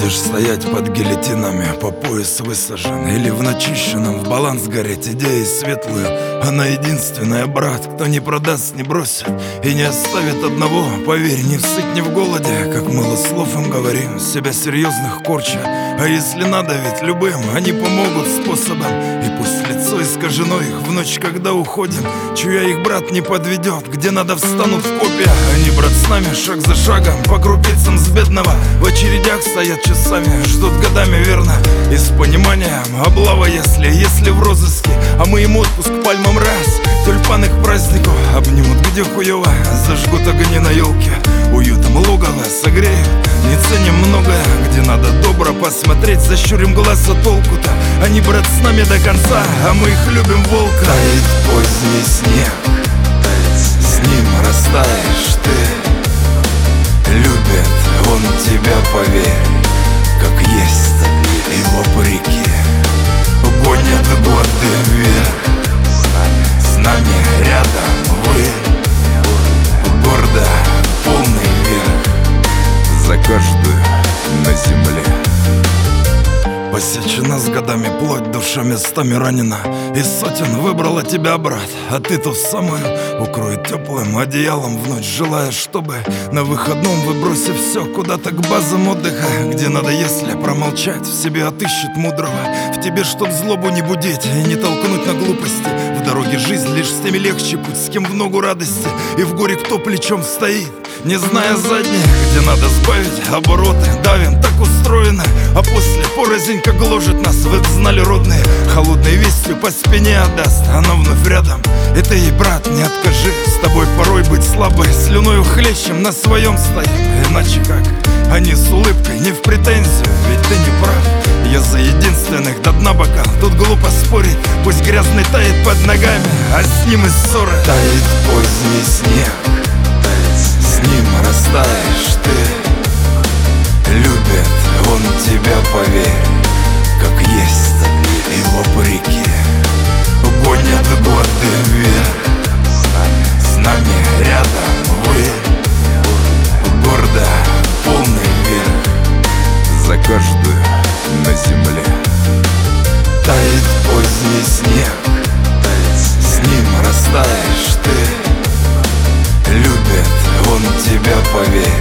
Будешь стоять под гильотинами, по пояс высажен, или в начищенном в баланс гореть идеей светлую. Она единственная, брат, кто не продаст, не бросит и не оставит одного. Поверь, ни в сыть, ни в голоде, как мало слов им говорим, себя серьезных корча. А если надо, ведь любым они помогут способом. И пусть лицо искажено их в ночь, когда уходим, чуя их брат не подведет, где надо встанут в копья. Они, брат, с нами шаг за шагом, по крупицам с бедного. В очередях стоят часами, ждут годами верно. И с пониманием облава, если в розыске. А мы им отпуск пальмам раз, тюльпаны к празднику обнимут, где хуёво, зажгут огни на елке. Уютом логово согреют, не ценим многое, где надо добро посмотреть, защурим глаз, а толку-то. Они, брат, с нами до конца, а мы их любим волка. Тает поздний снег, с ним растаешь ты. Любит он тебя, поверь, как есть и вопреки. Гонят годы вверх, с нами рядом вы. Гордо полный верх за каждую на земле. Посечена с годами плоть, душа местами ранена. Из сотен выбрала тебя, брат, а ты ту самую укроет теплым одеялом в ночь, желая, чтобы на выходном вы, бросив все, куда-то к базам отдыха, где надо, если промолчать, в себе отыщет мудрого. В тебе, чтоб злобу не будить и не толкнуть на глупости. В дороге жизнь лишь с теми легче путь, с кем в ногу радости, и в горе кто плечом стоит, не зная задних, где надо сбавить обороты. Давим, так устроено, а после порознь как гложет нас. Вы б знали, родные, холодной вестью по спине отдаст. Она вновь рядом, и ты ей, брат, не откажи. С тобой порой быть слабой, слюною хлещем на своем стоим. Иначе как? Они с улыбкой, не в претензию, ведь ты не прав. Я за единственных до дна бокал, тут глупо спорить. Пусть грязный тает под ногами, а с ним и ссоры. Тает поздний снег, с ним растаешь ты. Любит он тебя, поверь, как есть и вопреки. Гонят годы вверх, с нами рядом вы. Гордо полный верх за каждую на земле. Тает поздний снег, с ним растаешь ты. Любит он тебя, поверь,